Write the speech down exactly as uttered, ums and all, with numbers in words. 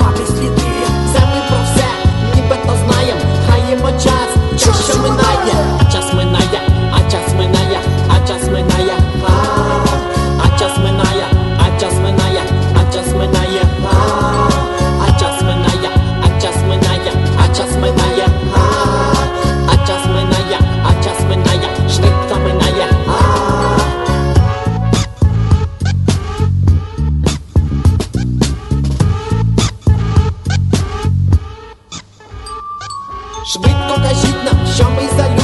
кроваві сліди. Все ми про все, нібито знаєм, гаємо час, час що минає, а час минає, а час минає, а час минає, а, а час минає, а час минає, а час минає, а, а час минає, а час минає, а час минає, а, а час минає, а час минає, швидко минає, а. Швидко кажіть нам, що ми за люди.